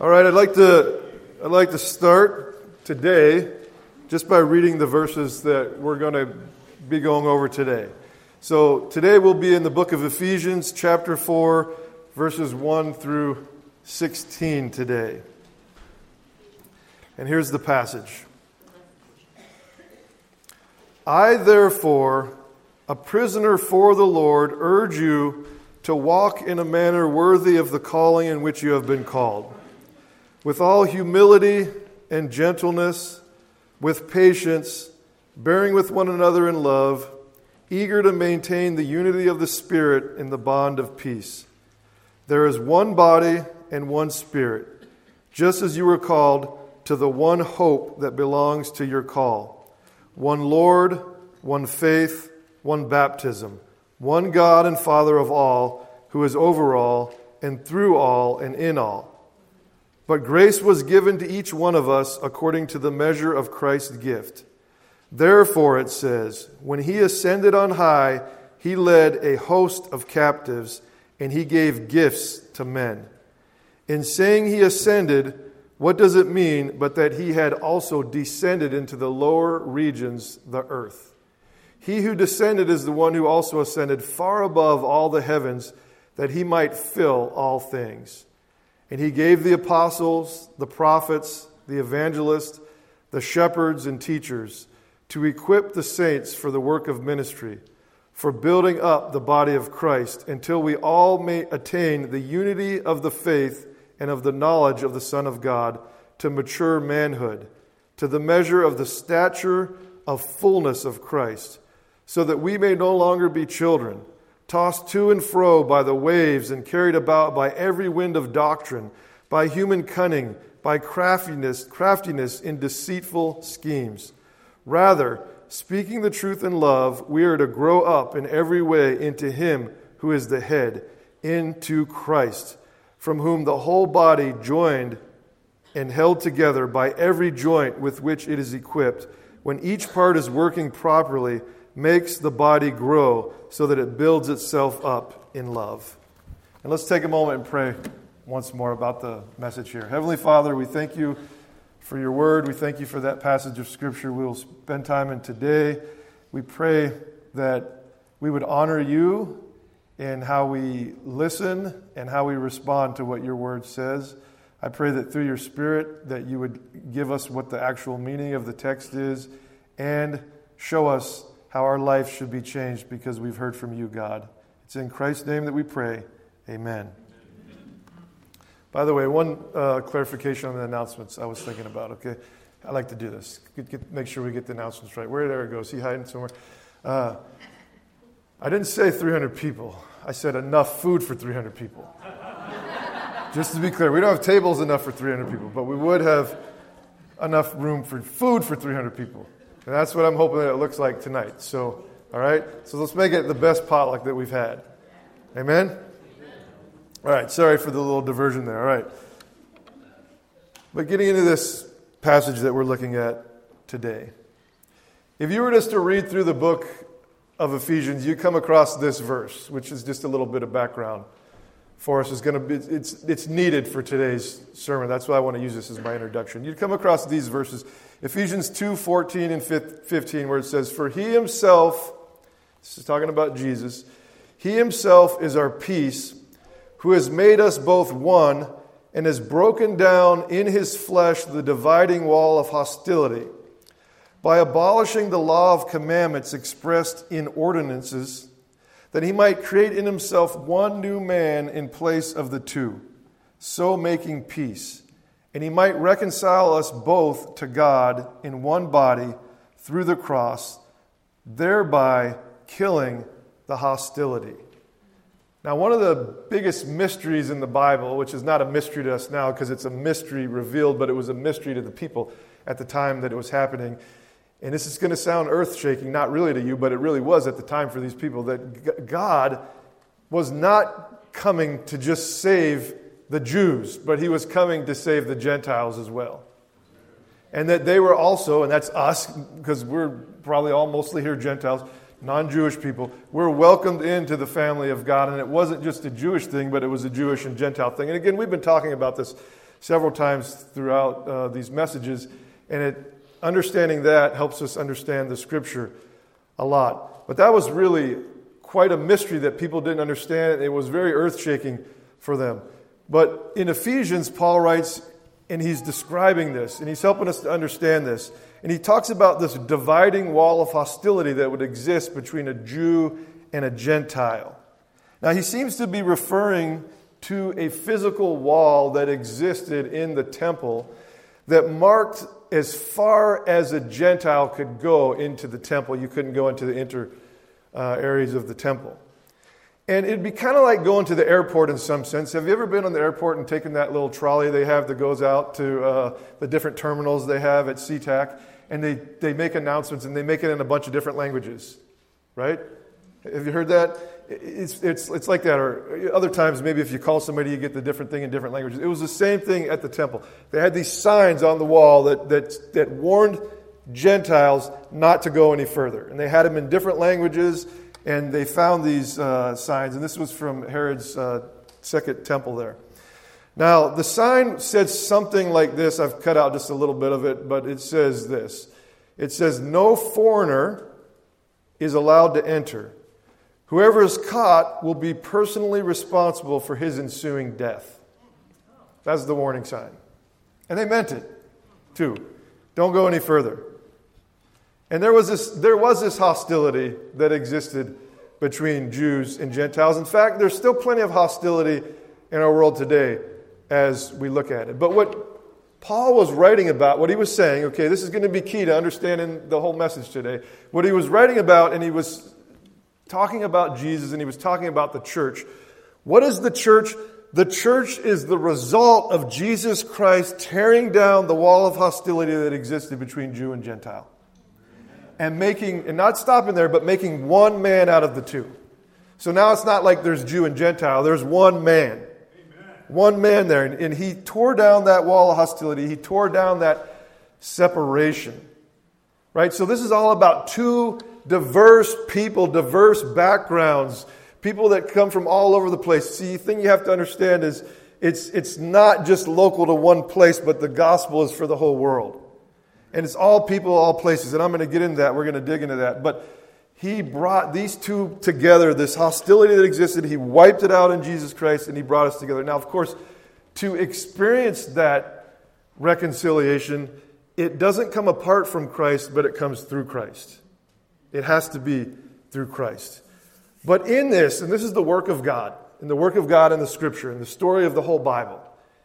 All right, I'd like to start today just by reading the verses that we're going to be going over today. So today we'll be in the book of Ephesians, chapter 4, verses 1 through 16 today. And here's the passage. I, therefore, a prisoner for the Lord, urge you to walk in a manner worthy of the calling in which you have been called, with all humility and gentleness, with patience, bearing with one another in love, eager to maintain the unity of the Spirit in the bond of peace. There is one body and one Spirit, just as you were called to the one hope that belongs to your call. One Lord, one faith, one baptism, one God and Father of all, who is over all and through all and in all. But grace was given to each one of us according to the measure of Christ's gift. Therefore, it says, when he ascended on high, he led a host of captives, and he gave gifts to men. In saying he ascended, what does it mean but that he had also descended into the lower regions, the earth? He who descended is the one who also ascended far above all the heavens, that he might fill all things. And he gave the apostles, the prophets, the evangelists, the shepherds and teachers to equip the saints for the work of ministry, for building up the body of Christ, until we all may attain the unity of the faith and of the knowledge of the Son of God, to mature manhood, to the measure of the stature of fullness of Christ, so that we may no longer be children, tossed to and fro by the waves and carried about by every wind of doctrine, by human cunning, by craftiness in deceitful schemes. Rather, speaking the truth in love, we are to grow up in every way into Him who is the head, into Christ, from whom the whole body, joined and held together by every joint with which it is equipped, when each part is working properly, makes the body grow so that it builds itself up in love. And let's take a moment and pray once more about the message here. Heavenly Father, we thank you for your word. We thank you for that passage of Scripture we will spend time in today. We pray that we would honor you in how we listen and how we respond to what your word says. I pray that through your Spirit that you would give us what the actual meaning of the text is and show us how our life should be changed because we've heard from you, God. It's in Christ's name that we pray. Amen. By the way, one clarification on the announcements I was thinking about, okay? I like to do this. Make sure we get the announcements right. There it goes. He hiding somewhere. I didn't say 300 people. I said enough food for 300 people. Just to be clear, we don't have tables enough for 300 people, but we would have enough room for food for 300 people. And that's what I'm hoping that it looks like tonight. So, all right? So let's make it the best potluck that we've had. Amen? All right, sorry for the little diversion there. All right. But getting into this passage that we're looking at today. If you were just to read through the book of Ephesians, you come across this verse, which is just a little bit of background for us. It's needed for today's sermon. That's why I want to use this as my introduction. You'd come across these verses, Ephesians 2:14 and 15, where it says, "For he himself," this is talking about Jesus, "he himself is our peace, who has made us both one, and has broken down in his flesh the dividing wall of hostility, by abolishing the law of commandments expressed in ordinances, that he might create in himself one new man in place of the two, so making peace. And he might reconcile us both to God in one body through the cross, thereby killing the hostility." Now, one of the biggest mysteries in the Bible, which is not a mystery to us now because it's a mystery revealed, but it was a mystery to the people at the time that it was happening. And this is going to sound earth-shaking, not really to you, but it really was at the time for these people, that God was not coming to just save the Jews, but he was coming to save the Gentiles as well. And that they were also, and that's us, because we're probably all mostly here Gentiles, non-Jewish people, we're welcomed into the family of God. And it wasn't just a Jewish thing, but it was a Jewish and Gentile thing. And again, we've been talking about this several times throughout these messages, and understanding that helps us understand the Scripture a lot. But that was really quite a mystery that people didn't understand. It was very earth-shaking for them. But in Ephesians, Paul writes, and he's describing this, and he's helping us to understand this. And he talks about this dividing wall of hostility that would exist between a Jew and a Gentile. Now, he seems to be referring to a physical wall that existed in the temple that marked as far as a Gentile could go into the temple. You couldn't go into the inner areas of the temple. And it'd be kind of like going to the airport in some sense. Have you ever been on the airport and taken that little trolley they have that goes out to the different terminals they have at SeaTac? And they make announcements, and they make it in a bunch of different languages, right? Have you heard that? It's like that. Or other times, maybe if you call somebody, you get the different thing in different languages. It was the same thing at the temple. They had these signs on the wall that warned Gentiles not to go any further. And they had them in different languages, and they found these signs. And this was from Herod's second temple there. Now, the sign said something like this. I've cut out just a little bit of it, but it says this. It says, "No foreigner is allowed to enter. Whoever is caught will be personally responsible for his ensuing death." That's the warning sign. And they meant it, too. Don't go any further. And there was this hostility that existed between Jews and Gentiles. In fact, there's still plenty of hostility in our world today as we look at it. But what Paul was writing about, what he was saying, okay, this is going to be key to understanding the whole message today. What he was writing about, and he was talking about Jesus, and he was talking about the church. What is the church? The church is the result of Jesus Christ tearing down the wall of hostility that existed between Jew and Gentile. And not stopping there, but making one man out of the two. So now it's not like there's Jew and Gentile. There's one man. One man there. And he tore down that wall of hostility. He tore down that separation. Right? So this is all about two diverse people, diverse backgrounds, people that come from all over the place. See, the thing you have to understand is it's not just local to one place, but the gospel is for the whole world. And it's all people, all places. And I'm going to get into that. We're going to dig into that. But he brought these two together, this hostility that existed. He wiped it out in Jesus Christ, and he brought us together. Now, of course, to experience that reconciliation, it doesn't come apart from Christ, but it comes through Christ. It has to be through Christ. But in this, and this is the work of God, and the work of God in the Scripture, and the story of the whole Bible,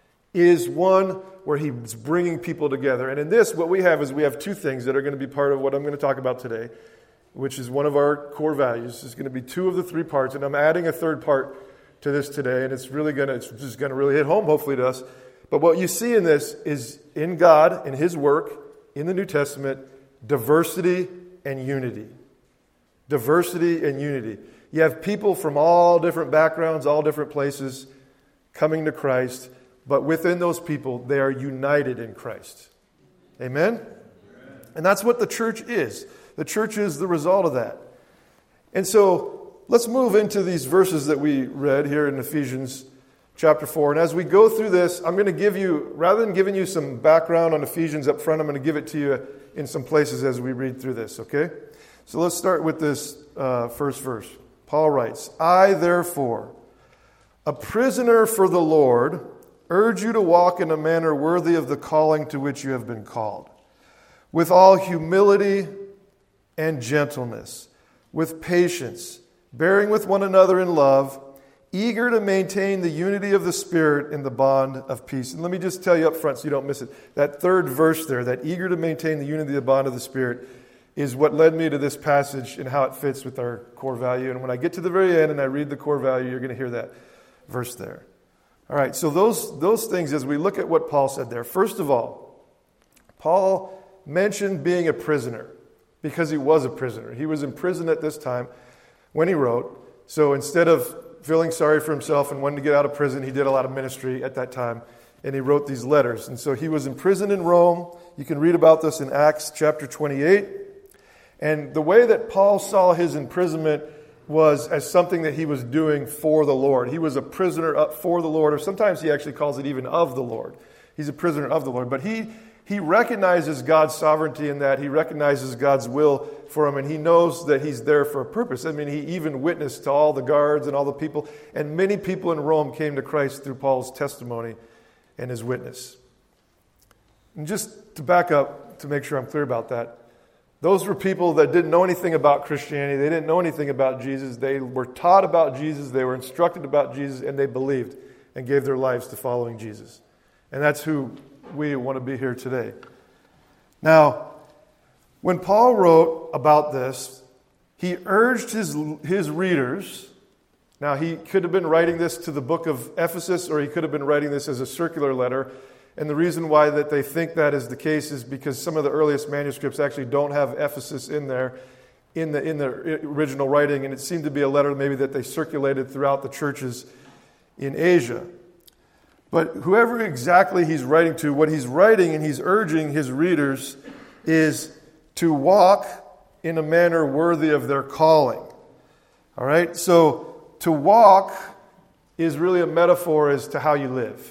is one where he's bringing people together. And in this, what we have is we have two things that are going to be part of what I'm going to talk about today, which is one of our core values. It's going to be two of the three parts, and I'm adding a third part to this today, and it's just going to really hit home, hopefully, to us. But what you see in this is in God, in his work, in the New Testament, diversity and unity. Diversity and unity. You have people from all different backgrounds, all different places coming to Christ, but within those people, they are united in Christ. Amen? And that's what the church is. The church is the result of that. And so let's move into these verses that we read here in Ephesians chapter 4. And as we go through this, I'm going to give you, rather than giving you some background on Ephesians up front, I'm going to give it to you in some places as we read through this, okay? So let's start with this first verse. Paul writes, "I, therefore, a prisoner for the Lord, urge you to walk in a manner worthy of the calling to which you have been called, with all humility and gentleness, with patience, bearing with one another in love, eager to maintain the unity of the Spirit in the bond of peace." And let me just tell you up front so you don't miss it. That third verse there, that eager to maintain the unity of the bond of the Spirit, is what led me to this passage and how it fits with our core value. And when I get to the very end and I read the core value, you're going to hear that verse there. All right, so those things, as we look at what Paul said there. First of all, Paul mentioned being a prisoner because he was a prisoner. He was in prison at this time when he wrote. So instead of feeling sorry for himself and wanting to get out of prison, he did a lot of ministry at that time. And he wrote these letters. And so he was in prison in Rome. You can read about this in Acts chapter 28. And the way that Paul saw his imprisonment was as something that he was doing for the Lord. He was a prisoner up for the Lord, or sometimes he actually calls it even of the Lord. He's a prisoner of the Lord. But he recognizes God's sovereignty in that. He recognizes God's will for him, and he knows that he's there for a purpose. I mean, he even witnessed to all the guards and all the people, and many people in Rome came to Christ through Paul's testimony and his witness. And just to back up, to make sure I'm clear about that, those were people that didn't know anything about Christianity. They didn't know anything about Jesus. They were taught about Jesus. They were instructed about Jesus, and they believed and gave their lives to following Jesus. And that's who we want to be here today. Now, when Paul wrote about this, he urged his readers. Now, he could have been writing this to the book of Ephesus, or he could have been writing this as a circular letter. And the reason why that they think that is the case is because some of the earliest manuscripts actually don't have Ephesus in there in the original writing, and it seemed to be a letter maybe that they circulated throughout the churches in Asia. But whoever exactly he's writing to, what he's writing and he's urging his readers is to walk in a manner worthy of their calling. All right? So to walk is really a metaphor as to how you live.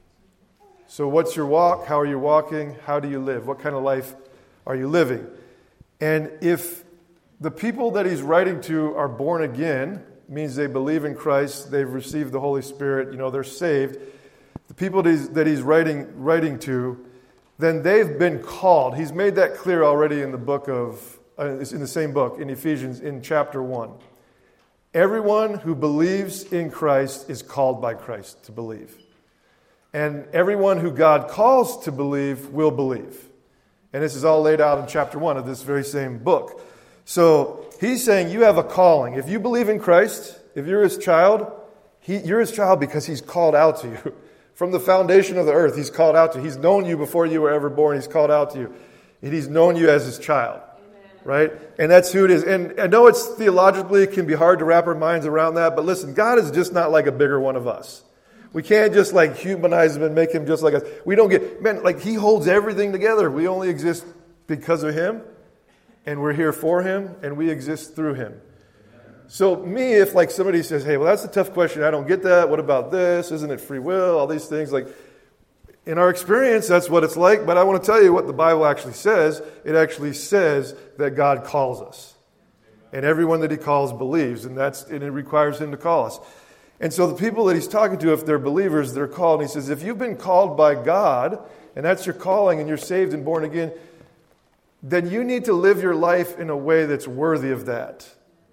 So what's your walk? How are you walking? How do you live? What kind of life are you living? And if the people that he's writing to are born again, means they believe in Christ, they've received the Holy Spirit, they're saved. The people that he's writing to, then they've been called. He's made that clear already in the book of, in the same book, in Ephesians, in chapter 1. Everyone who believes in Christ is called by Christ to believe. And everyone who God calls to believe will believe. And this is all laid out in chapter 1 of this very same book. So he's saying you have a calling. If you believe in Christ, if you're his child, you're his child because he's called out to you. From the foundation of the earth, he's called out to you. He's known you before you were ever born. He's called out to you. And he's known you as his child. Amen. Right? And that's who it is. And I know it's theologically, it can be hard to wrap our minds around that. But listen, God is just not like a bigger one of us. We can't just humanize him and make him just like us. We don't he holds everything together. We only exist because of him, and we're here for him, and we exist through him. So if somebody says, hey, well, that's a tough question. I don't get that. What about this? Isn't it free will? All these things. In our experience, that's what it's like. But I want to tell you what the Bible actually says. It actually says that God calls us. And everyone that he calls believes. And it requires him to call us. And so the people that he's talking to, if they're believers, they're called. And he says, if you've been called by God, and that's your calling, and you're saved and born again, then you need to live your life in a way that's worthy of that.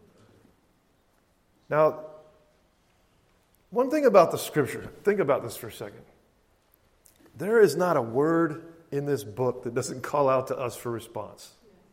Now, one thing about the Scripture, think about this for a second. There is not a word in this book that doesn't call out to us for response.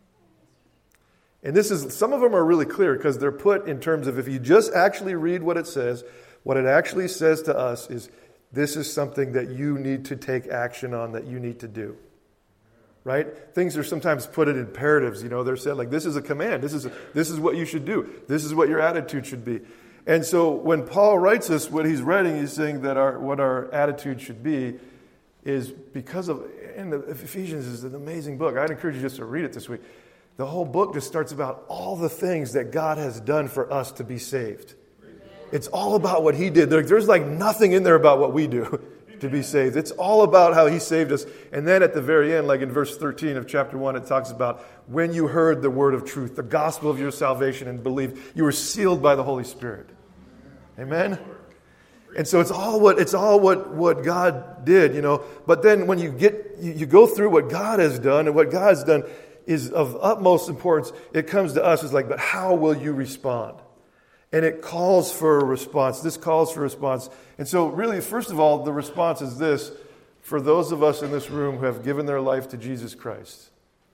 And some of them are really clear because they're put in terms of if you just actually read what it actually says to us is this is something that you need to take action on, that you need to do. Right? Things are sometimes put in imperatives. They're said this is a command. This is what you should do. This is what your attitude should be. And so when Paul writes this, what he's writing, he's saying that what our attitude should be is because of, and Ephesians is an amazing book. I'd encourage you just to read it this week. The whole book just starts about all the things that God has done for us to be saved. It's all about what he did. There's nothing in there about what we do to be saved. It's all about how he saved us. And then at the very end, in verse 13 of chapter 1, it talks about when you heard the word of truth, the gospel of your salvation, and believed, you were sealed by the Holy Spirit. Amen? And so it's all what God did, But then when you go through what God has done, and what God's done is of utmost importance, it comes to us, but how will you respond? And it calls for a response. This calls for a response. And so really, first of all, the response is this. For those of us in this room who have given their life to Jesus Christ,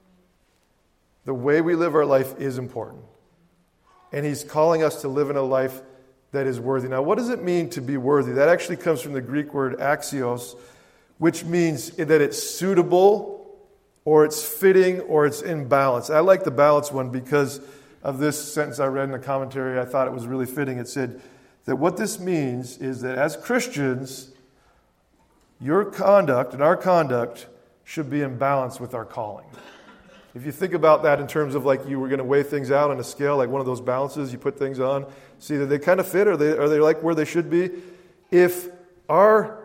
the way we live our life is important. And he's calling us to live in a life that is worthy. Now, what does it mean to be worthy? That actually comes from the Greek word axios, which means that it's suitable, or it's fitting, or it's in balance. I like the balance one because of this sentence I read in the commentary. I thought it was really fitting. It said that what this means is that as Christians, your conduct and our conduct should be in balance with our calling. If you think about that in terms of you were going to weigh things out on a scale, like one of those balances you put things on, see that they kind of fit, or are they where they should be? If our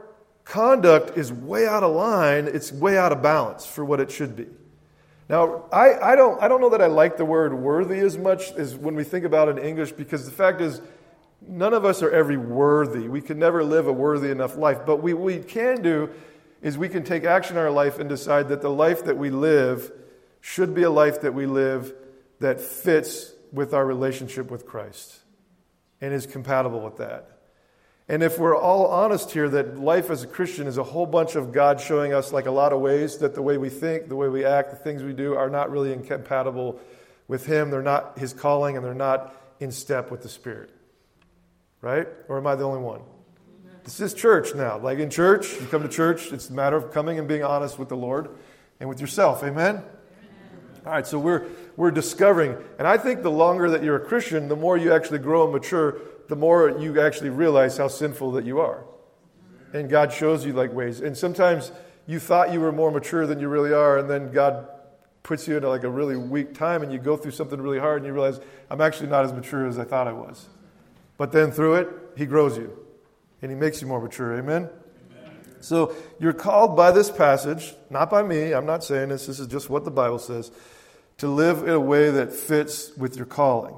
conduct is way out of line. It's way out of balance for what it should be. Now, I don't know that I like the word worthy as much as when we think about it in English, because the fact is, none of us are ever worthy. We can never live a worthy enough life. But what we can do is we can take action in our life and decide that the life that we live should be a life that we live that fits with our relationship with Christ and is compatible with that. And if we're all honest here, that life as a Christian is a whole bunch of God showing us like a lot of ways that the way we think, the way we act, the things we do are not really incompatible with Him. They're not His calling, and they're not in step with the Spirit. Right? Or am I the only one? This is church now. Like in church, you come to church, it's a matter of coming and being honest with the Lord and with yourself. Amen? All right, so we're discovering, and I think the longer that you're a Christian, the more you actually grow and mature, the more you actually realize how sinful that you are. And God shows you like ways. And sometimes you thought you were more mature than you really are, and then God puts you into like a really weak time, and you go through something really hard, and you realize, I'm actually not as mature as I thought I was. But then through it, He grows you, and He makes you more mature. Amen? So you're called by this passage, not by me, I'm not saying this is just what the Bible says, to live in a way that fits with your calling.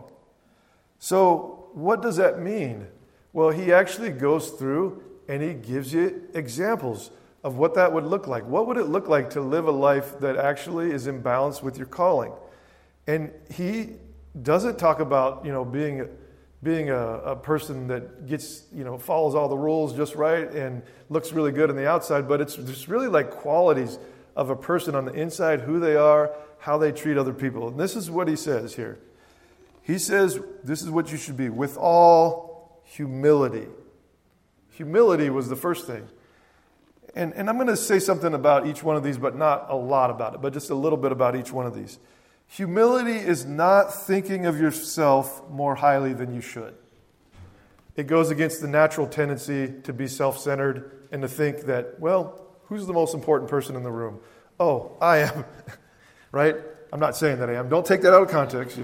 So what does that mean? Well, he actually goes through and he gives you examples of what that would look like. What would it look like to live a life that actually is in balance with your calling? And he doesn't talk about, being a person that gets, follows all the rules just right and looks really good on the outside, but it's just really like qualities of a person on the inside, who they are, how they treat other people. And this is what he says here. He says, this is what you should be, with all humility. Humility was the first thing. And I'm going to say something about each one of these, but not a lot about it, but just a little bit about each one of these. Humility is not thinking of yourself more highly than you should. It goes against the natural tendency to be self-centered and to think that, well, who's the most important person in the room? Oh, I am. Right? I'm not saying that I am. Don't take that out of context.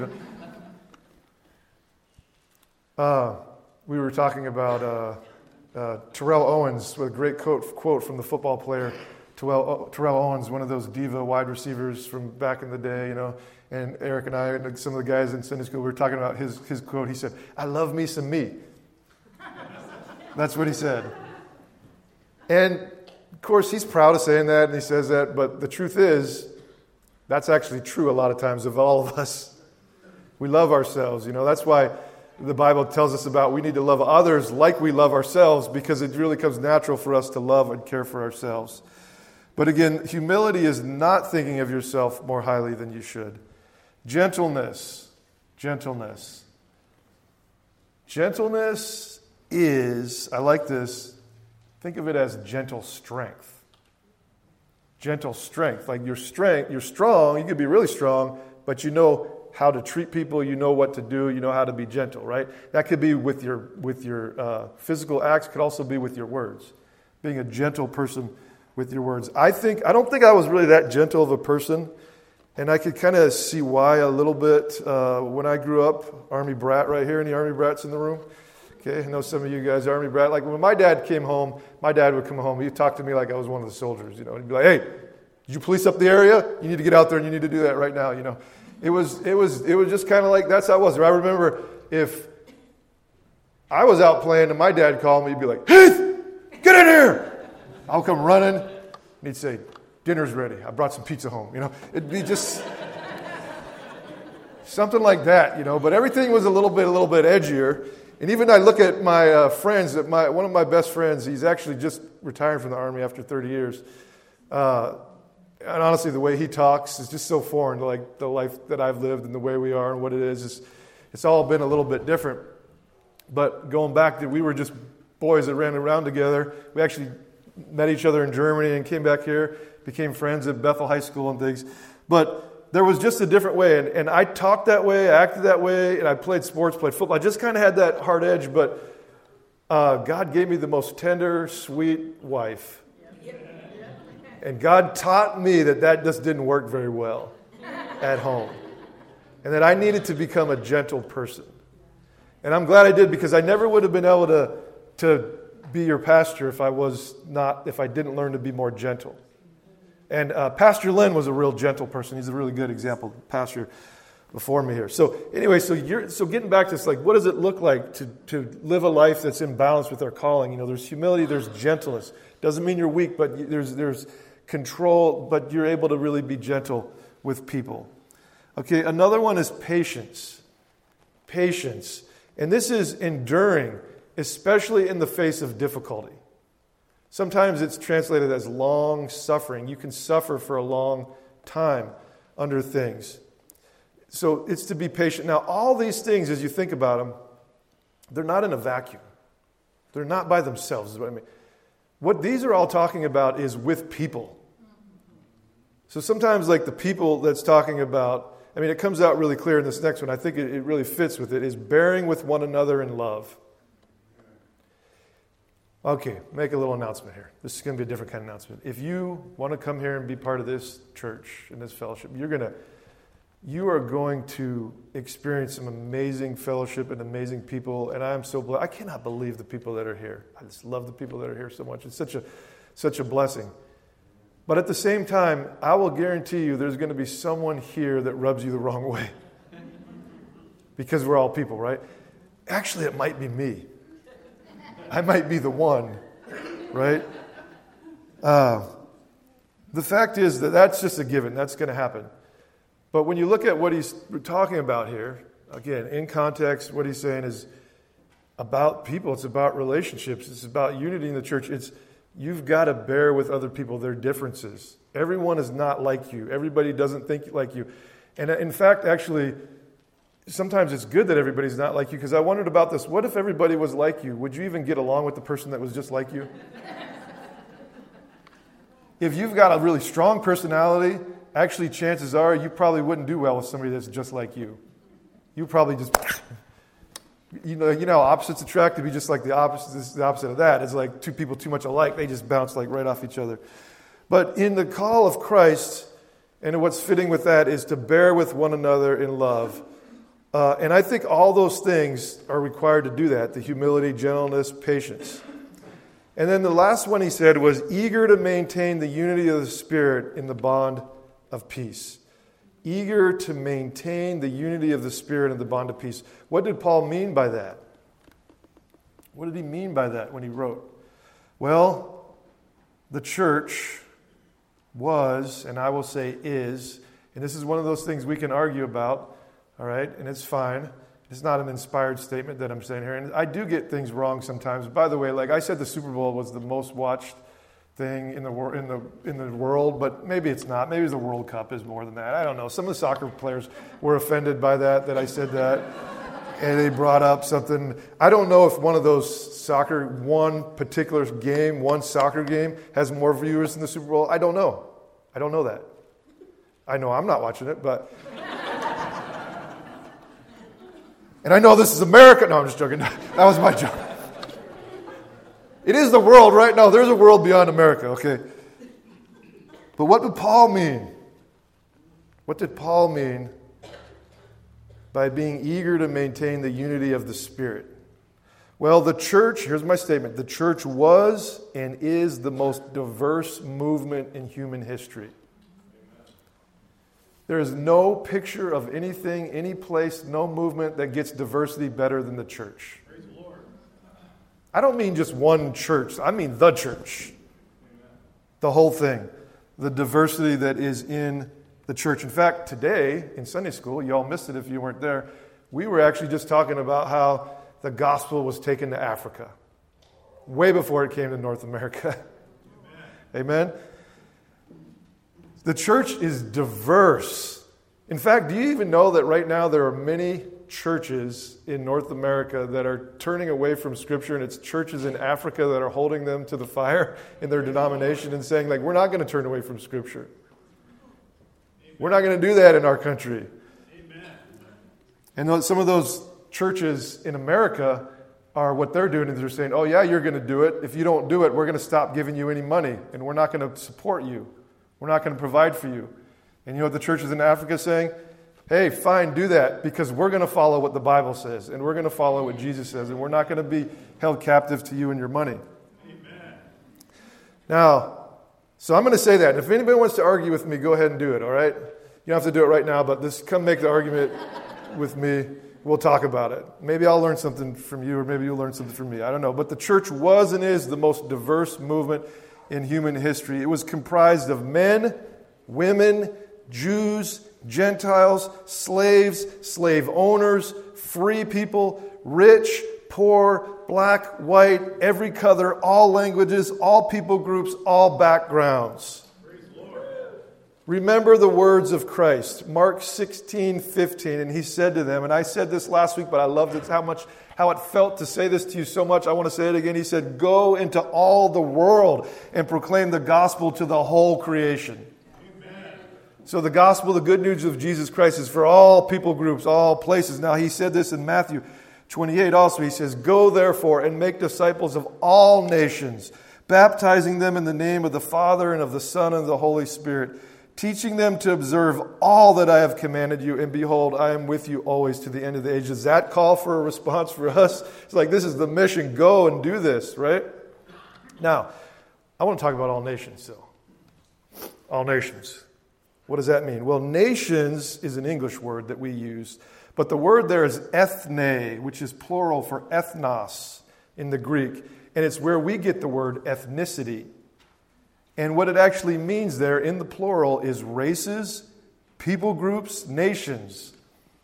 We were talking about Terrell Owens, with a great quote from the football player Terrell Owens, one of those diva wide receivers from back in the day, And Eric and I and some of the guys in Sunday school, we were talking about his quote. He said, "I love me some me." That's what he said. And of course, he's proud of saying that, and he says that. But the truth is, that's actually true a lot of times of all of us. We love ourselves. That's why the Bible tells us about we need to love others like we love ourselves, because it really comes natural for us to love and care for ourselves. But again, humility is not thinking of yourself more highly than you should. Gentleness. Gentleness is, I like this, think of it as gentle strength. Gentle strength. Like you're strong, you could be really strong, but you know how to treat people, you know what to do, you know how to be gentle, right? That could be with your physical acts, could also be with your words. Being a gentle person with your words. I don't think I was really that gentle of a person, and I could kind of see why a little bit when I grew up. Army brat right here. Any Army brats in the room? Okay, I know some of you guys are Army brat. Like when my dad came home, my dad would come home. He'd talk to me like I was one of the soldiers. He'd be like, "Hey, did you police up the area? You need to get out there and you need to do that right now." It was just kind of like that's how it was. I remember if I was out playing and my dad called me, he'd be like, "Heath, get in here!" I'll come running, and he'd say, "Dinner's ready. I brought some pizza home." It'd be just something like that, But everything was a little bit edgier. And even I look at my friends. One of my best friends, he's actually just retired from the Army after 30 years. And honestly, the way he talks is just so foreign to like the life that I've lived and the way we are and what it is. It's all been a little bit different. But going back to, we were just boys that ran around together. We actually met each other in Germany and came back here, became friends at Bethel High School and things. But there was just a different way. And I talked that way, I acted that way, and I played sports, played football. I just kind of had that hard edge, but God gave me the most tender, sweet wife. And God taught me that just didn't work very well at home. And that I needed to become a gentle person. And I'm glad I did, because I never would have been able to be your pastor if I didn't learn to be more gentle. And Pastor Lynn was a real gentle person. He's a really good example, pastor before me here. So anyway, so getting back to this, like, what does it look like to live a life that's in balance with our calling? You know, there's humility, there's gentleness. Doesn't mean you're weak, but there's control, but you're able to really be gentle with people. Okay, another one is patience. Patience. And this is enduring, especially in the face of difficulty. Sometimes it's translated as long suffering. You can suffer for a long time under things. So it's to be patient. Now, all these things, as you think about them, they're not in a vacuum. They're not by themselves, is what I mean. What these are all talking about is with people. So sometimes, like, the people that's talking about, I mean, it comes out really clear in this next one. I think it really fits with it, is bearing with one another in love. Okay, make a little announcement here. This is going to be a different kind of announcement. If you want to come here and be part of this church and this fellowship, you are going to experience some amazing fellowship and amazing people. And I am so blessed. I cannot believe the people that are here. I just love the people that are here so much. It's such a blessing. But at the same time, I will guarantee you there's going to be someone here that rubs you the wrong way. Because we're all people, right? Actually, it might be me. I might be the one, right? The fact is that that's just a given. That's going to happen. But when you look at what he's talking about here, again, in context, what he's saying is about people. It's about relationships. It's about unity in the church. You've got to bear with other people, their differences. Everyone is not like you. Everybody doesn't think like you. And in fact, actually, sometimes it's good that everybody's not like you, because I wondered about this. What if everybody was like you? Would you even get along with the person that was just like you? If you've got a really strong personality, actually chances are you probably wouldn't do well with somebody that's just like you. You probably just, you know, opposites attract. To be just like the opposite. This is the opposite of that. It's like two people too much alike. They just bounce like right off each other. But in the call of Christ, and what's fitting with that is to bear with one another in love. And I think all those things are required to do that: the humility, gentleness, patience. And then the last one he said was eager to maintain the unity of the Spirit in the bond of peace. Eager to maintain the unity of the Spirit in the bond of peace. What did Paul mean by that? What did he mean by that when he wrote? Well, the church was, and I will say is, and this is one of those things we can argue about, all right, and it's fine. It's not an inspired statement that I'm saying here. And I do get things wrong sometimes. By the way, like I said, the Super Bowl was the most watched thing in the world, but maybe it's not. Maybe the World Cup is more than that. I don't know. Some of the soccer players were offended by that I said that. And they brought up something. I don't know if one particular game, one soccer game, has more viewers than the Super Bowl. I don't know. I don't know that. I know I'm not watching it, but... And I know this is America. No, I'm just joking. That was my joke. It is the world, right? No, there's a world beyond America, okay? But what did Paul mean? What did Paul mean by being eager to maintain the unity of the Spirit? Well, the church, here's my statement, the church was and is the most diverse movement in human history. There is no picture of anything, any place, no movement that gets diversity better than the church. Praise the Lord. I don't mean just one church. I mean the church. Amen. The whole thing. The diversity that is in the church. In fact, today in Sunday school, you all missed it if you weren't there, we were actually just talking about how the gospel was taken to Africa. Way before it came to North America. Amen? Amen? The church is diverse. In fact, do you even know that right now there are many churches in North America that are turning away from Scripture, and it's churches in Africa that are holding them to the fire in their denomination and saying, like, we're not going to turn away from Scripture. Amen. We're not going to do that in our country. Amen. And some of those churches in America are what they're doing is they're saying, oh yeah, you're going to do it. If you don't do it, we're going to stop giving you any money, and we're not going to support you. We're not going to provide for you. And you know what the churches in Africa are saying? Hey, fine, do that, because we're going to follow what the Bible says, and we're going to follow what Jesus says, and we're not going to be held captive to you and your money. Now, so I'm going to say that. If anybody wants to argue with me, go ahead and do it, all right? You don't have to do it right now, but just come make the argument with me. We'll talk about it. Maybe I'll learn something from you, or maybe you'll learn something from me. I don't know. But the church was and is the most diverse movement in human history. It was comprised of men, women, Jews, Gentiles, slaves, slave owners, free people, rich, poor, black, white, every color, all languages, all people groups, all backgrounds. Remember the words of Christ, Mark 16:15, and he said to them, and I said this last week, but I loved it how it felt to say this to you so much. I want to say it again. He said, "Go into all the world and proclaim the gospel to the whole creation." Amen. So the gospel, the good news of Jesus Christ, is for all people groups, all places. Now he said this in Matthew 28 also. He says, "Go therefore and make disciples of all nations, baptizing them in the name of the Father and of the Son and of the Holy Spirit, teaching them to observe all that I have commanded you, and behold, I am with you always to the end of the age." Does that call for a response for us? It's like, this is the mission. Go and do this, right? Now, I want to talk about all nations still. All nations. What does that mean? Well, nations is an English word that we use, but the word there is ethne, which is plural for ethnos in the Greek, and it's where we get the word ethnicity. And what it actually means there in the plural is races, people groups, nations.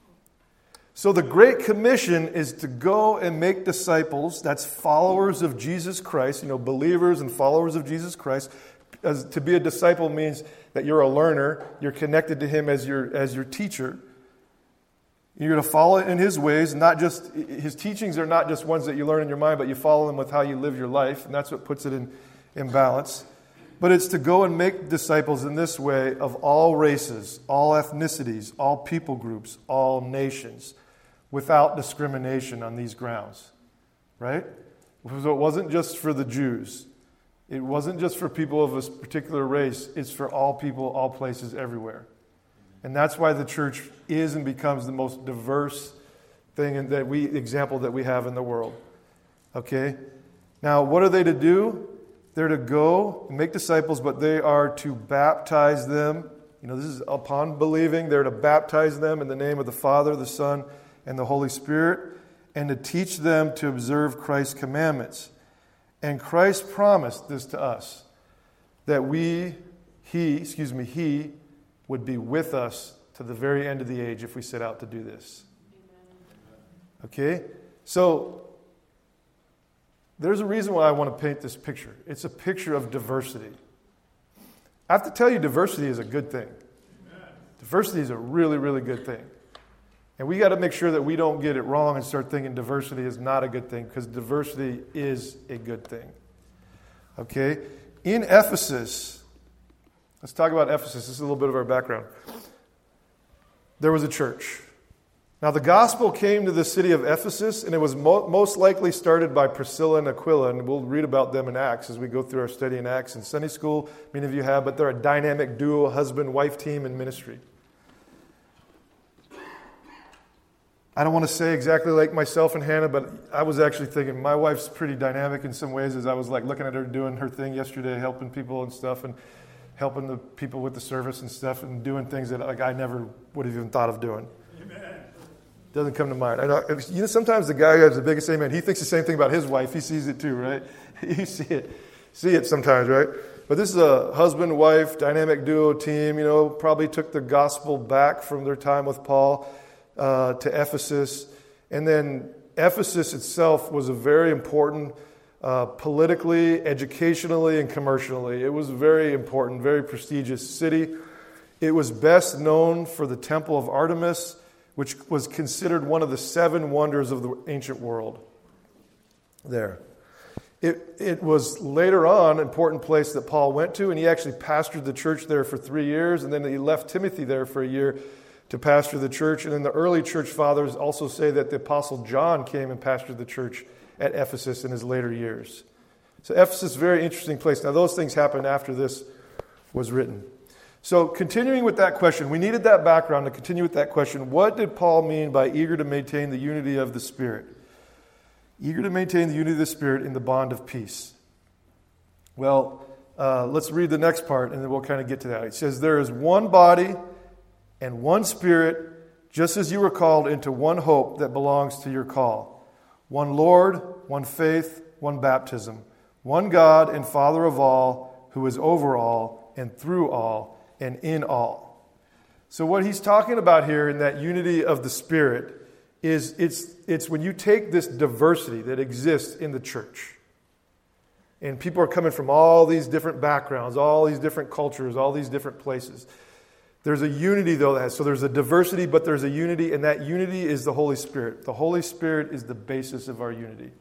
So the Great Commission is to go and make disciples. That's followers of Jesus Christ, believers and followers of Jesus Christ. To be a disciple means that you're a learner. You're connected to him as your teacher. You're going to follow in his ways. Not just his teachings are not just ones that you learn in your mind, but you follow them with how you live your life, and that's what puts it in balance. But it's to go and make disciples in this way of all races, all ethnicities, all people groups, all nations, without discrimination on these grounds. Right? So it wasn't just for the Jews. It wasn't just for people of a particular race. It's for all people, all places, everywhere. And that's why the church is and becomes the most diverse example that we have in the world. Okay? Now, what are they to do? They're to go and make disciples, but they are to baptize them. This is upon believing. They're to baptize them in the name of the Father, the Son, and the Holy Spirit, and to teach them to observe Christ's commandments. And Christ promised this to us, that He would be with us to the very end of the age if we set out to do this. Okay? So, there's a reason why I want to paint this picture. It's a picture of diversity. I have to tell you, diversity is a good thing. Amen. Diversity is a really, really good thing. And we got to make sure that we don't get it wrong and start thinking diversity is not a good thing, because diversity is a good thing. Okay? In Ephesus, let's talk about Ephesus. This is a little bit of our background. There was a church. Now, the gospel came to the city of Ephesus, and it was most likely started by Priscilla and Aquila, and we'll read about them in Acts as we go through our study in Acts in Sunday school. Many of you have, but they're a dynamic duo, husband-wife team in ministry. I don't want to say exactly like myself and Hannah, but I was actually thinking my wife's pretty dynamic in some ways, as I was looking at her doing her thing yesterday, helping people and stuff, and helping the people with the service and stuff, and doing things that I never would have even thought of doing. Doesn't come to mind. I know, sometimes the guy who has the biggest amen, he thinks the same thing about his wife. He sees it too, right? You see it sometimes, right? But this is a husband-wife dynamic duo team. Probably took the gospel back from their time with Paul to Ephesus, and then Ephesus itself was a very important politically, educationally, and commercially. It was a very important, very prestigious city. It was best known for the Temple of Artemis, which was considered one of the 7 wonders of the ancient world there. It was later on an important place that Paul went to, and he actually pastored the church there for 3 years, and then he left Timothy there for a year to pastor the church. And then the early church fathers also say that the Apostle John came and pastored the church at Ephesus in his later years. So Ephesus is a very interesting place. Now, those things happened after this was written. So continuing with that question, we needed that background to continue with that question. What did Paul mean by eager to maintain the unity of the Spirit? Eager to maintain the unity of the Spirit in the bond of peace. Well, Let's read the next part, and then we'll kind of get to that. It says, there is one body and one Spirit, just as you were called into one hope that belongs to your call. One Lord, one faith, one baptism, one God and Father of all, who is over all and through all and in all. So what he's talking about here in that unity of the Spirit is it's when you take this diversity that exists in the church, and people are coming from all these different backgrounds, all these different cultures, all these different places. There's a unity, though, so there's a diversity, but there's a unity, and that unity is the Holy Spirit. The Holy Spirit is the basis of our unity.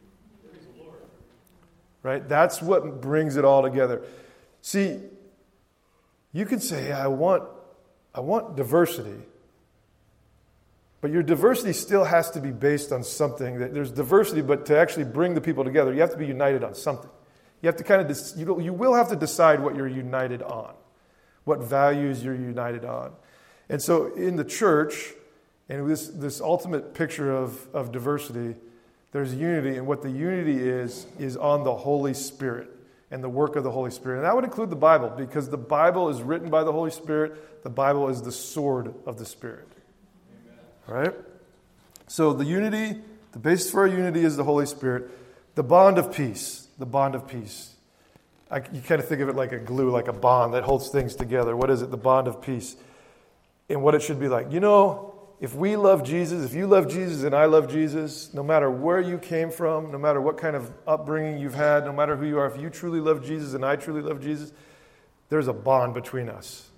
Right? That's what brings it all together. See, you can say, I want diversity, but your diversity still has to be based on something. There's diversity, but to actually bring the people together, you have to be united on something. You have to kind of, you will have to decide what you're united on, what values you're united on. And so in the church, and this ultimate picture of diversity, there's unity, and what the unity is on the Holy Spirit and the work of the Holy Spirit. And that would include the Bible, because the Bible is written by the Holy Spirit. The Bible is the sword of the Spirit. All right? So the unity, the basis for our unity is the Holy Spirit. The bond of peace. The bond of peace. You kind of think of it like a glue, like a bond that holds things together. What is it? The bond of peace. And what it should be like. You know, if we love Jesus, if you love Jesus and I love Jesus, no matter where you came from, no matter what kind of upbringing you've had, no matter who you are, if you truly love Jesus and I truly love Jesus, there's a bond between us.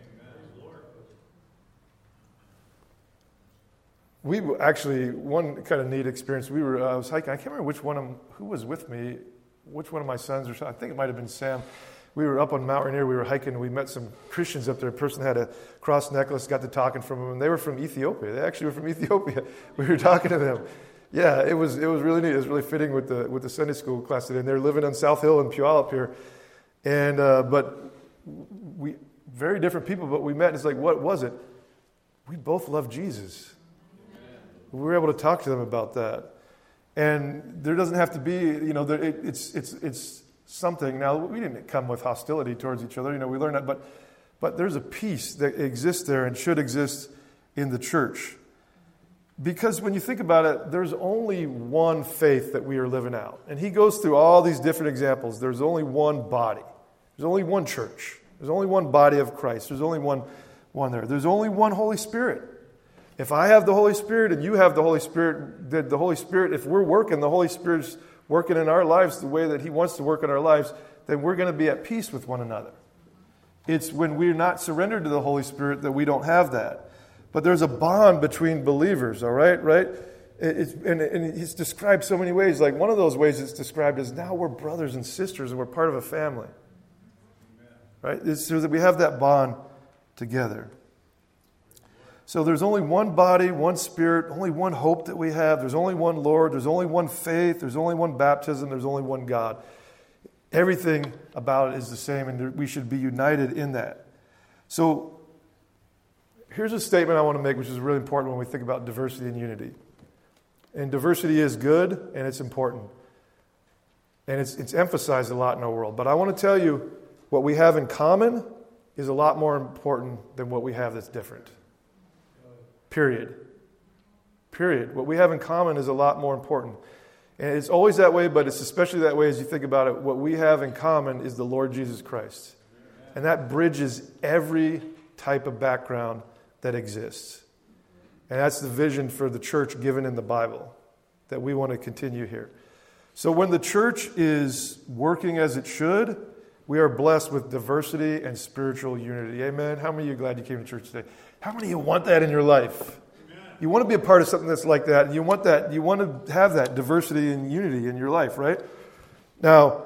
We actually, one kind of neat experience, I was hiking, I can't remember who was with me, which one of my sons, I think it might have been Sam. We were up on Mount Rainier, we were hiking, and we met some Christians up there. A person had a cross necklace, got to talking from them, and they were from Ethiopia. They actually were from Ethiopia. We were talking to them. Yeah, it was really neat. It was really fitting with the Sunday school class today. And they're living on South Hill in Puyallup here. And but we very different people, but we met, and it's like, what was it? We both love Jesus. We were able to talk to them about that. And there doesn't have to be, it's something. Now, we didn't come with hostility towards each other. We learned that. But there's a peace that exists there and should exist in the church. Because when you think about it, there's only one faith that we are living out. And he goes through all these different examples. There's only one body. There's only one church. There's only one body of Christ. There's only one there. There's only one Holy Spirit. If I have the Holy Spirit and you have the Holy Spirit, the Holy Spirit, if we're working, the Holy Spirit's working in our lives the way that he wants to work in our lives, then we're going to be at peace with one another. It's when we're not surrendered to the Holy Spirit that we don't have that. But there's a bond between believers, all right? Right? And it's described so many ways. Like one of those ways it's described as now we're brothers and sisters and we're part of a family. Right? It's so that we have that bond together. So there's only one body, one Spirit, only one hope that we have. There's only one Lord. There's only one faith. There's only one baptism. There's only one God. Everything about it is the same, and we should be united in that. So here's a statement I want to make, which is really important when we think about diversity and unity. And diversity is good, and it's important. And it's emphasized a lot in our world. But I want to tell you, what we have in common is a lot more important than what we have that's different. Period. What we have in common is a lot more important. And it's always that way, but it's especially that way as you think about it. What we have in common is the Lord Jesus Christ. And that bridges every type of background that exists. And that's the vision for the church given in the Bible that we want to continue here. So when the church is working as it should, we are blessed with diversity and spiritual unity. Amen? How many of you are glad you came to church today? How many of you want that in your life? Amen. You want to be a part of something that's like that. You want that. You want to have that diversity and unity in your life, right? Now,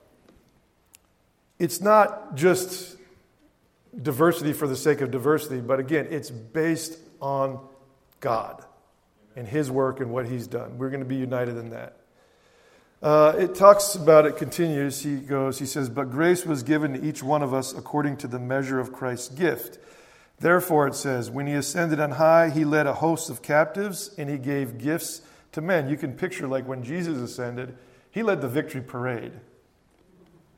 it's not just diversity for the sake of diversity, but again, it's based on God and his work and what he's done. We're going to be united in that. It talks about, it continues, he says, but grace was given to each one of us according to the measure of Christ's gift. Therefore, it says, when he ascended on high, he led a host of captives and he gave gifts to men. You can picture like when Jesus ascended, he led the victory parade.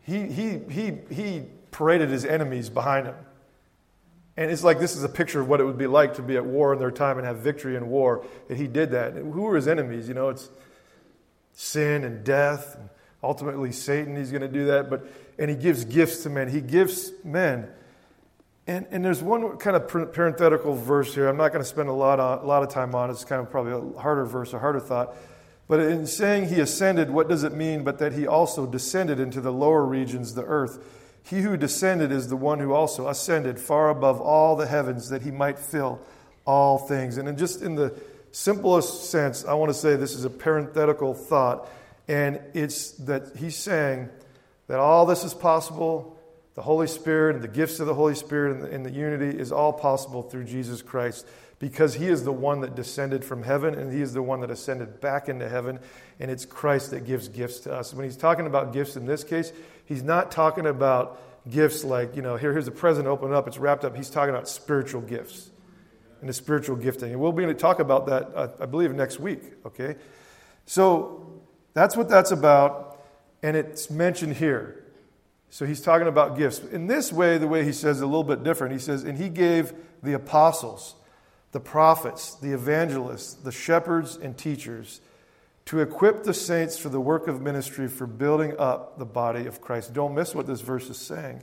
he paraded his enemies behind him. And it's like this is a picture of what it would be like to be at war in their time and have victory in war. And he did that. And who were his enemies? It's sin and death. And ultimately, Satan, he's going to do that. And he gives gifts to men. He gives men. And there's one kind of parenthetical verse here. I'm not going to spend a lot of time on it. It's kind of probably a harder verse, a harder thought. But in saying he ascended, what does it mean? But that he also descended into the lower regions, the earth. He who descended is the one who also ascended far above all the heavens, that he might fill all things. And in the simplest sense, I want to say this is a parenthetical thought. And it's that he's saying that all this is possible. The Holy Spirit and the gifts of the Holy Spirit and the unity is all possible through Jesus Christ, because he is the one that descended from heaven and he is the one that ascended back into heaven, and it's Christ that gives gifts to us. When he's talking about gifts in this case, he's not talking about gifts like, here's a present, open it up, it's wrapped up. He's talking about spiritual gifts and the spiritual gifting. And we'll be going to talk about that, I believe, next week, okay? So that's what that's about, and it's mentioned here. So he's talking about gifts. In this way, the way he says it a little bit different. He says, and he gave the apostles, the prophets, the evangelists, the shepherds and teachers to equip the saints for the work of ministry, for building up the body of Christ. Don't miss what this verse is saying.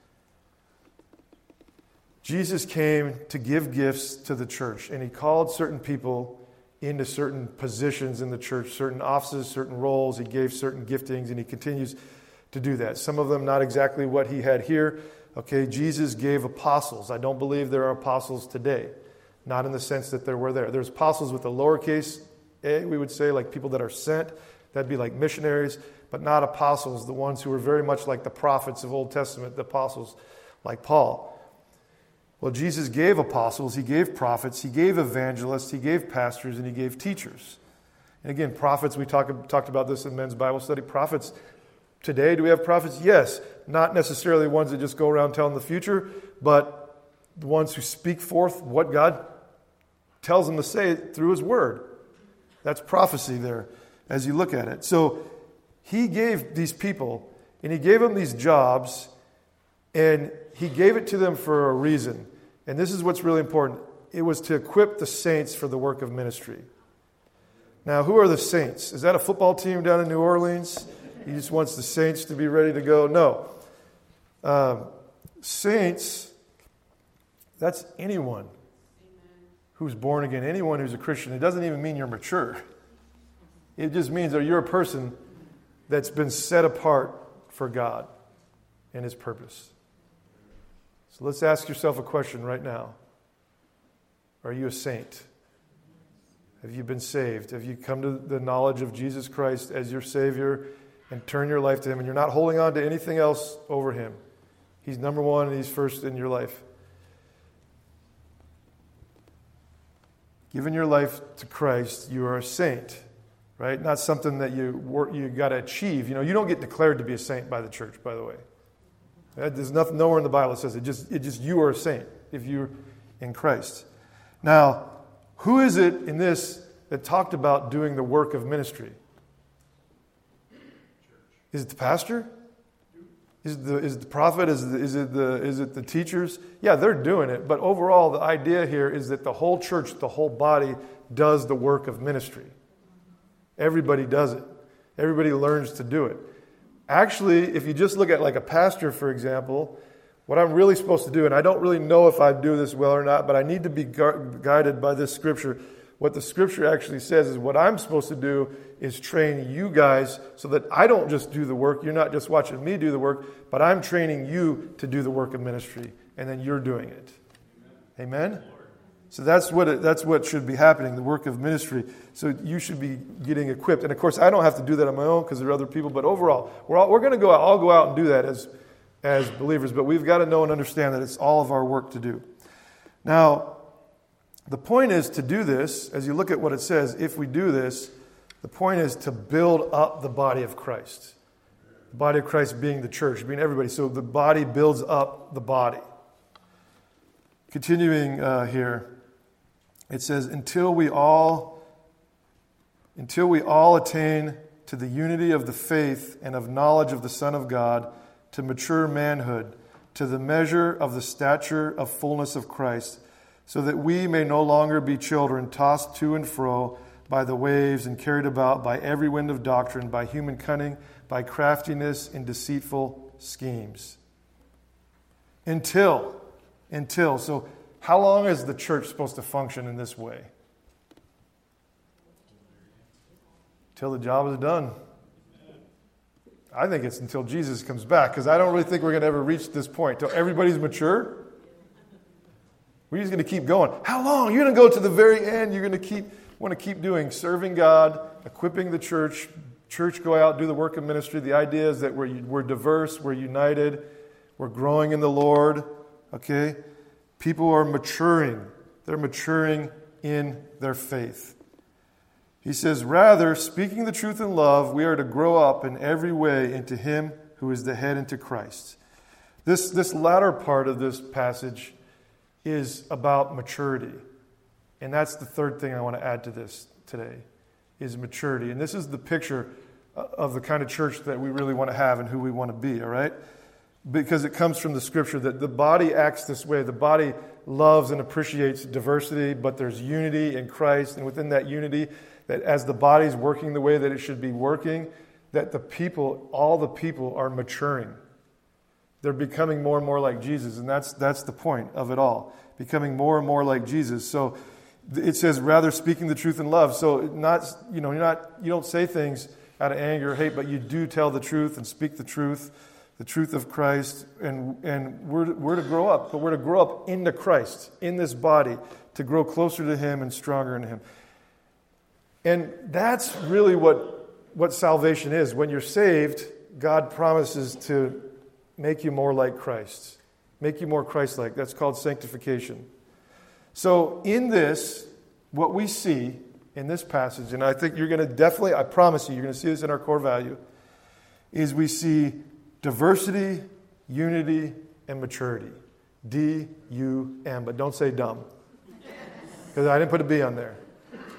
Jesus came to give gifts to the church, and he called certain people into certain positions in the church, certain offices, certain roles. He gave certain giftings, and he continues to do that. Some of them not exactly what he had here. Okay, Jesus gave apostles. I don't believe there are apostles today. Not in the sense that there were there. There's apostles with a lowercase a, we would say, like people that are sent. That'd be like missionaries, but not apostles, the ones who were very much like the prophets of Old Testament, the apostles like Paul. Well, Jesus gave apostles, he gave prophets, he gave evangelists, he gave pastors, and he gave teachers. And again, prophets, we talked about this in men's Bible study. Prophets, today, do we have prophets? Yes. Not necessarily ones that just go around telling the future, but the ones who speak forth what God tells them to say through his word. That's prophecy there as you look at it. So he gave these people, and he gave them these jobs, and he gave it to them for a reason. And this is what's really important. It was to equip the saints for the work of ministry. Now, who are the saints? Is that a football team down in New Orleans? He just wants the saints to be ready to go? No. Saints, that's anyone who's born again, anyone who's a Christian. It doesn't even mean you're mature. It just means that you're a person that's been set apart for God and his purpose. So let's ask yourself a question right now. Are you a saint? Have you been saved? Have you come to the knowledge of Jesus Christ as your Savior and turn your life to him, and you're not holding on to anything else over him? He's number one and he's first in your life. Given your life to Christ, you are a saint, right? Not something that you got to achieve. You don't get declared to be a saint by the church, by the way. There's nothing nowhere in the Bible that says it. Just you are a saint if you're in Christ. Now, who is it in this that talked about doing the work of ministry? Is it the pastor? Is it the prophet? Is it the teachers? Yeah, they're doing it. But overall, the idea here is that the whole church, the whole body, does the work of ministry. Everybody does it. Everybody learns to do it. Actually, if you just look at like a pastor, for example, what I'm really supposed to do, and I don't really know if I do this well or not, but I need to be guided by this scripture. What the scripture actually says is what I'm supposed to do is train you guys so that I don't just do the work. You're not just watching me do the work, but I'm training you to do the work of ministry, and then you're doing it. Amen? So that's what should be happening, the work of ministry. So you should be getting equipped. And of course, I don't have to do that on my own because there are other people, but overall, we're going to go out. I'll go out and do that as believers, but we've got to know and understand that it's all of our work to do. Now, the point is to do this, as you look at what it says, if we do this, the point is to build up the body of Christ. The body of Christ being the church, being everybody. So the body builds up the body. Continuing here, it says, until we all attain to the unity of the faith and of knowledge of the Son of God, to mature manhood, to the measure of the stature of fullness of Christ, so that we may no longer be children tossed to and fro by the waves and carried about by every wind of doctrine, by human cunning, by craftiness in deceitful schemes. Until. So how long is the church supposed to function in this way? Till the job is done. I think it's until Jesus comes back, because I don't really think we're going to ever reach this point. Till everybody's mature? We're just going to keep going. How long? You're going to go to the very end. You're going to want to keep doing, serving God, equipping the church. Church, go out, do the work of ministry. The idea is that we're diverse, we're united, we're growing in the Lord. Okay? People are maturing. They're maturing in their faith. He says, rather, speaking the truth in love, we are to grow up in every way into Him who is the head, into Christ. This latter part of this passage is about maturity. And that's the third thing I want to add to this today, is maturity. And this is the picture of the kind of church that we really want to have and who we want to be, all right? Because it comes from the Scripture that the body acts this way. The body loves and appreciates diversity, but there's unity in Christ. And within that unity, that as the body's working the way that it should be working, that all the people are maturing. They're becoming more and more like Jesus, and that's the point of it all. Becoming more and more like Jesus. So it says, rather speaking the truth in love. So you don't say things out of anger or hate, but you do tell the truth and speak the truth of Christ, and we're to grow up, but we're to grow up into Christ, in this body, to grow closer to Him and stronger in Him. And that's really what salvation is. When you're saved, God promises to make you more like Christ, make you more Christ-like. That's called sanctification. So in this, what we see in this passage, and I think you're going to definitely, I promise you, you're going to see this in our core value, is we see diversity, unity, and maturity. D-U-M, but don't say dumb, because I didn't put a B on there.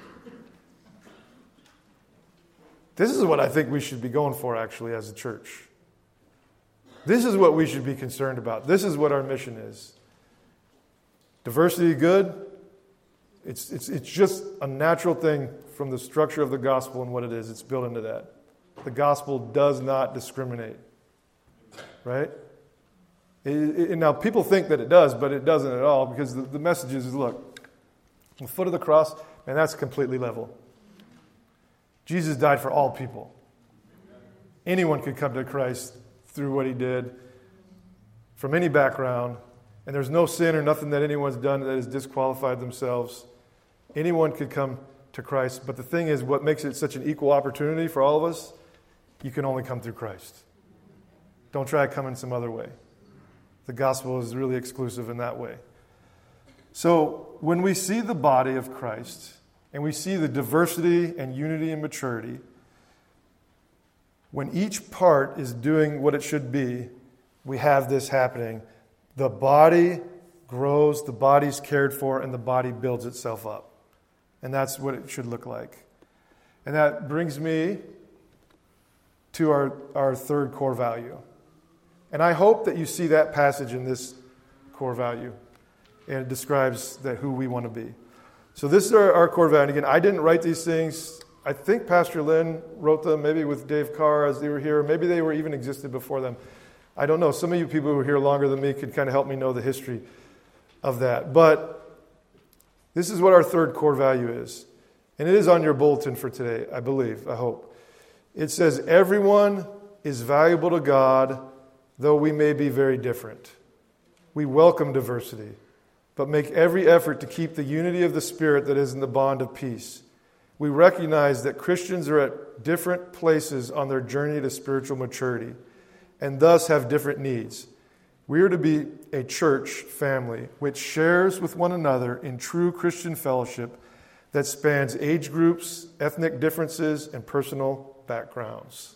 This is what I think we should be going for, actually, as a church. This is what we should be concerned about. This is what our mission is. Diversity, good. It's just a natural thing from the structure of the gospel and what it is. It's built into that. The gospel does not discriminate. Right? Now, people think that it does, but it doesn't at all, because the message is, look, the foot of the cross, and that's completely level. Jesus died for all people. Anyone could come to Christ through what He did, from any background, and there's no sin or nothing that anyone's done that has disqualified themselves. Anyone could come to Christ, but the thing is, what makes it such an equal opportunity for all of us, you can only come through Christ. Don't try to come in some other way. The gospel is really exclusive in that way. So when we see the body of Christ, and we see the diversity and unity and maturity, when each part is doing what it should be, we have this happening. The body grows, the body's cared for, and the body builds itself up. And that's what it should look like. And that brings me to our third core value. And I hope that you see that passage in this core value. And it describes who we want to be. So this is our core value. And again, I didn't write these things. I think Pastor Lynn wrote them, maybe with Dave Carr as they were here. Maybe they were even existed before them. I don't know. Some of you people who are here longer than me could kind of help me know the history of that. But this is what our third core value is. And it is on your bulletin for today, I believe, I hope. It says, everyone is valuable to God, though we may be very different. We welcome diversity, but make every effort to keep the unity of the Spirit that is in the bond of peace. We recognize that Christians are at different places on their journey to spiritual maturity, and thus have different needs. We are to be a church family which shares with one another in true Christian fellowship that spans age groups, ethnic differences, and personal backgrounds.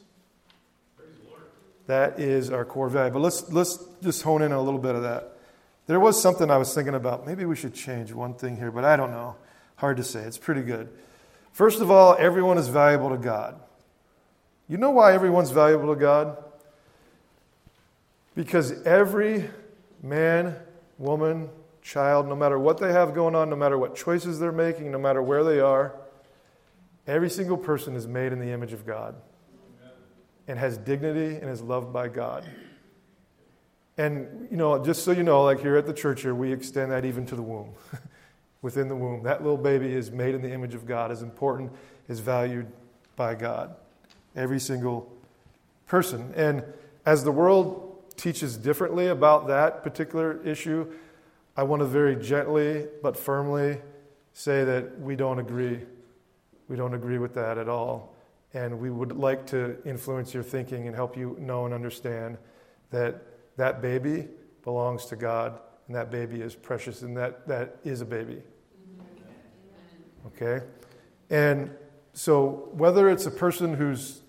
That is our core value. But let's just hone in on a little bit of that. There was something I was thinking about. Maybe we should change one thing here, but I don't know. Hard to say. It's pretty good. First of all, everyone is valuable to God. You know why everyone's valuable to God? Because every man, woman, child, no matter what they have going on, no matter what choices they're making, no matter where they are, every single person is made in the image of God and has dignity and is loved by God. And, just so you know, like here at the church here, we extend that even to the womb. Within the womb, that little baby is made in the image of God, is important, is valued by God. Every single person. And as the world teaches differently about that particular issue, I want to very gently but firmly say that we don't agree. We don't agree with that at all. And we would like to influence your thinking and help you know and understand that that baby belongs to God, and that baby is precious, and that is a baby. Okay? And so whether it's a person who's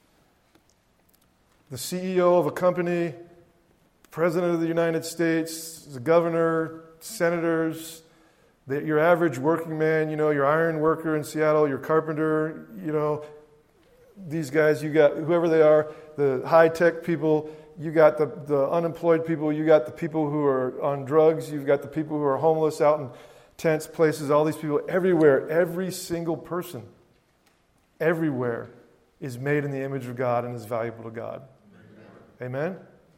the CEO of a company, President of the United States, the governor, senators, your average working man, your iron worker in Seattle, your carpenter, these guys, you got whoever they are, the high-tech people, you got the unemployed people, you got the people who are on drugs, you've got the people who are homeless out in tents, places, all these people, everywhere, every single person, everywhere is made in the image of God and is valuable to God. Amen?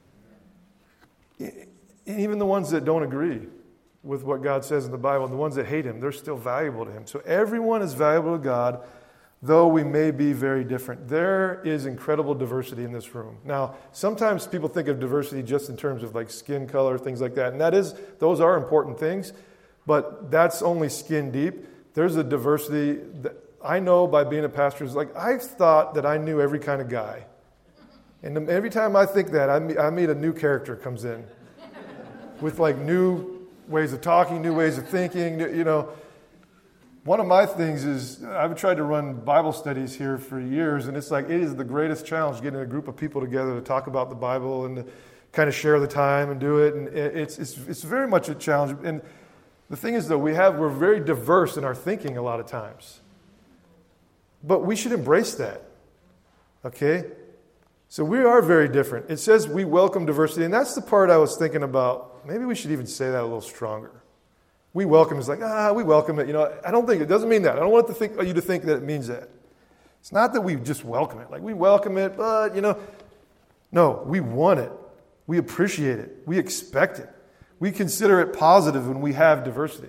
Even the ones that don't agree with what God says in the Bible, the ones that hate Him, they're still valuable to Him. So everyone is valuable to God, though we may be very different. There is incredible diversity in this room. Now, sometimes people think of diversity just in terms of like skin color, things like that. And those are important things, but that's only skin deep. There's a diversity that I know by being a pastor. I thought that I knew every kind of guy. And every time I think that, I meet a new character comes in with like new ways of talking, new ways of thinking. One of my things is I've tried to run Bible studies here for years, and it's like it is the greatest challenge getting a group of people together to talk about the Bible and to kind of share the time and do it. And it's very much a challenge. And the thing is, though, we're very diverse in our thinking a lot of times, but we should embrace that. Okay. So we are very different. It says we welcome diversity, and that's the part I was thinking about. Maybe we should even say that a little stronger. We welcome is like, we welcome it. I don't think it doesn't mean that. I don't want you to think that it means that. It's not that we just welcome it. Like we welcome it, but no, we want it. We appreciate it. We expect it. We consider it positive when we have diversity.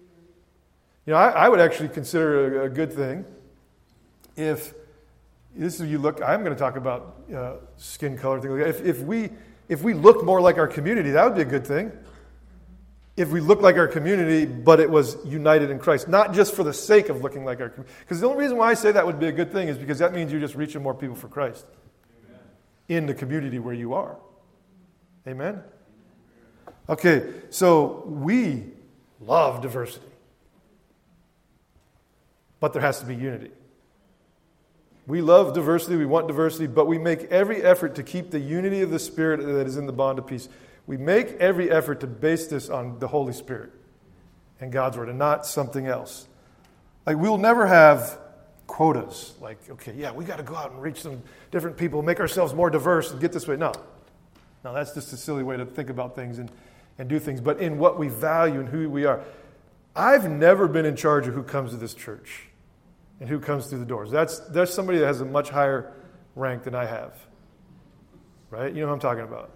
I would actually consider it a good thing if I'm going to talk about skin color, things like that. If we look more like our community, that would be a good thing. If we look like our community, but it was united in Christ, not just for the sake of looking like our community. Because the only reason why I say that would be a good thing is because that means you're just reaching more people for Christ. Amen. In the community where you are. Amen? Okay, so we love diversity. But there has to be unity. We love diversity, we want diversity, but we make every effort to keep the unity of the Spirit that is in the bond of peace. We make every effort to base this on the Holy Spirit and God's Word and not something else. Like we'll never have quotas. Like, okay, we got to go out and reach some different people, make ourselves more diverse and get this way. No, that's just a silly way to think about things and do things. But in what we value and who we are. I've never been in charge of who comes to this church and who comes through the doors. There's somebody that has a much higher rank than I have. Right? You know what I'm talking about.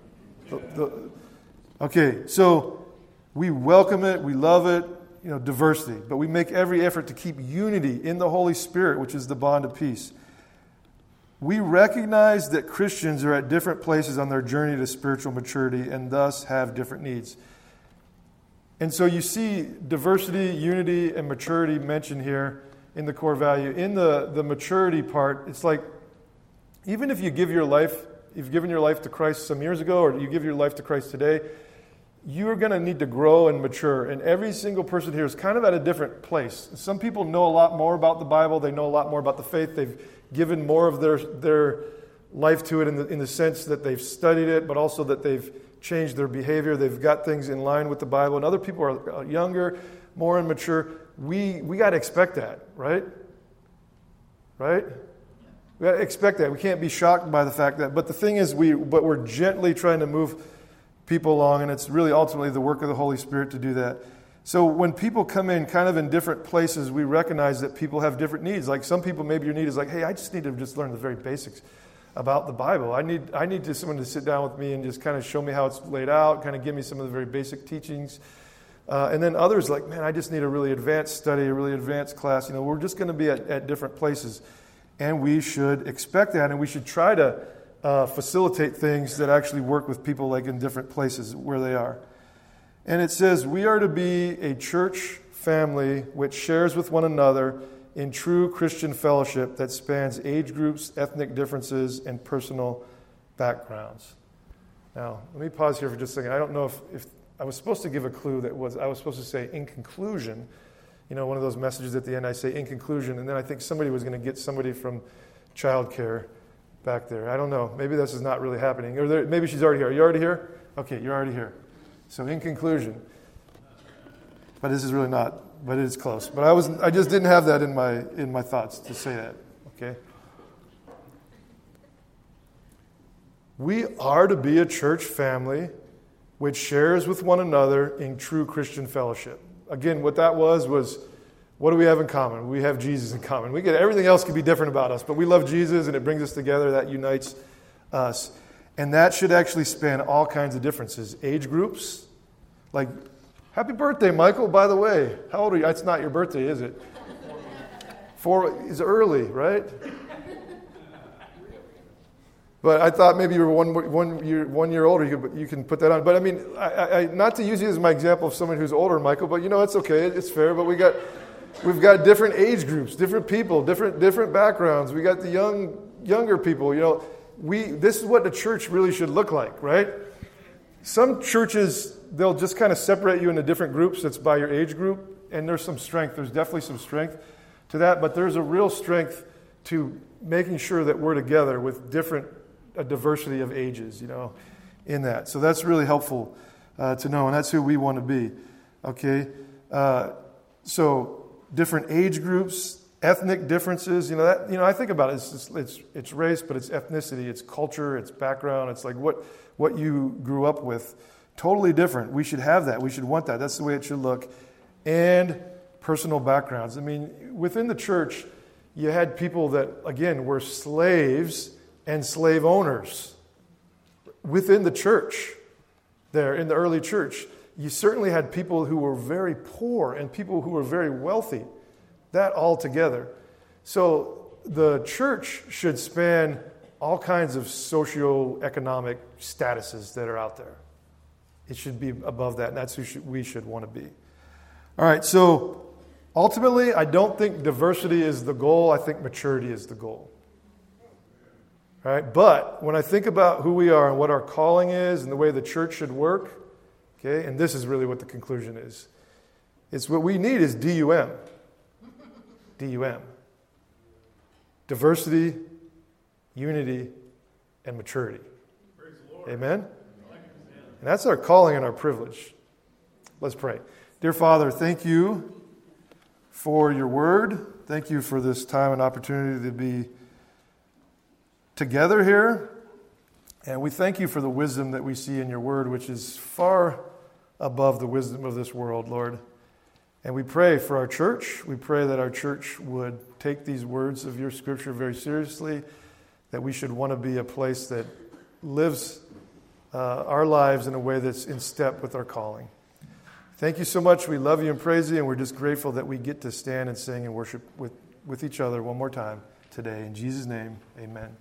Okay, so we welcome it, we love it, diversity. But we make every effort to keep unity in the Holy Spirit, which is the bond of peace. We recognize that Christians are at different places on their journey to spiritual maturity and thus have different needs. And so you see diversity, unity, and maturity mentioned here in the core value. In the maturity part, it's like even if you've given your life to Christ some years ago or you give your life to Christ today, you're going to need to grow and mature. And every single person here is kind of at a different place. Some people know a lot more about the Bible. They know a lot more about the faith. They've given more of their life to it in the sense that they've studied it, but also that they've changed their behavior. They've got things in line with the Bible. And other people are younger, more immature. We got to expect that, right? Right? We got to expect that. We can't be shocked by the fact that. But the thing is, we're gently trying to move people along, and it's really ultimately the work of the Holy Spirit to do that. So when people come in kind of in different places, we recognize that people have different needs. Like some people, maybe your need is like, hey, I just need to just learn the very basics about the Bible. I need someone to sit down with me and just kind of show me how it's laid out, kind of give me some of the very basic teachings. And then others like, man, I just need a really advanced study, a really advanced class. We're just going to be at different places. And we should expect that, and we should try to facilitate things that actually work with people like in different places where they are. And it says, we are to be a church family which shares with one another in true Christian fellowship that spans age groups, ethnic differences, and personal backgrounds. Now, let me pause here for just a second. I don't know if I was supposed to give a clue I was supposed to say, in conclusion, one of those messages at the end, I say, in conclusion, and then I think somebody was going to get somebody from childcare back there. I don't know. Maybe this is not really happening. Or maybe she's already here. Are you already here? Okay, you're already here. So in conclusion, but this is really not, but it is close. But I just didn't have that in my thoughts to say that. Okay. We are to be a church family which shares with one another in true Christian fellowship. Again, what that was what do we have in common? We have Jesus in common. Everything else can be different about us, but we love Jesus and it brings us together. That unites us. And that should actually span all kinds of differences. Age groups, like, happy birthday, Michael, by the way. How old are you? It's not your birthday, is it? 4 is early, right? But I thought maybe you were one year older. You can put that on. But I mean, I not to use you as my example of someone who's older, Michael, but it's okay. It's fair. But we've got different age groups, different people, different backgrounds. We got the younger people. This is what the church really should look like, right? Some churches, they'll just kind of separate you into different groups. That's by your age group. And there's some strength. There's definitely some strength to that. But there's a real strength to making sure that we're together with a diversity of ages, in that. So that's really helpful to know. And that's who we want to be. Okay? So different age groups, ethnic differences, I think about it. It's race, but it's ethnicity, it's culture, it's background. It's like what you grew up with. Totally different. We should have that. We should want that. That's the way it should look. And personal backgrounds. I mean, within the church, you had people that, again, were slaves and slave owners. Within the church, there in the early church, you certainly had people who were very poor and people who were very wealthy. That all together. So the church should span all kinds of socioeconomic statuses that are out there. It should be above that, and that's who we should want to be. All right, so ultimately, I don't think diversity is the goal. I think maturity is the goal. All right, but when I think about who we are and what our calling is and the way the church should work, okay, and this is really what the conclusion is. It's what we need is DUM. DUM. Diversity, unity, and maturity. Amen? And that's our calling and our privilege. Let's pray. Dear Father, thank you for your word. Thank you for this time and opportunity to be together here. And we thank you for the wisdom that we see in your word, which is far above the wisdom of this world, Lord. And we pray for our church. We pray that our church would take these words of your scripture very seriously, that we should want to be a place that lives our lives in a way that's in step with our calling. Thank you so much. We love you and praise you, and we're just grateful that we get to stand and sing and worship with each other one more time today. In Jesus' name, amen.